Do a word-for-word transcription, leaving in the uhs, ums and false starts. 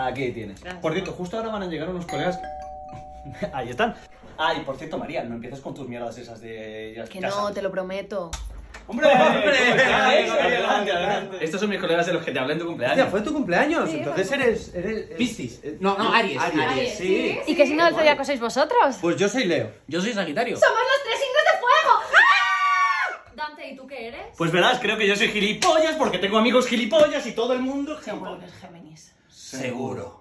Aquí tienes. Gracias. Por cierto, justo ahora van a llegar unos colegas... Ahí están. Ah, y por cierto, María, no empieces con tus mierdas esas de... Ya, Que ya no, sabes. te lo prometo. ¡Hombre! ¡Hombre! Adelante, adelante. Estos son mis colegas de los que te hablé en tu Hostia, cumpleaños. ¿fue tu cumpleaños? Sí, Entonces fue- eres... eres, eres... Piscis. Eh, No, no, Aries. Aries, Aries. sí. ¿Y que si no del zodiaco sois vosotros? Pues yo soy Leo. Yo soy Sagitario. ¡Somos los tres signos de fuego! ¡Ah! Dante, ¿y tú qué eres? Pues verás, creo que yo soy gilipollas porque tengo amigos gilipollas y todo el mundo es Seguro gilipollas. que es Géminis. Seguro.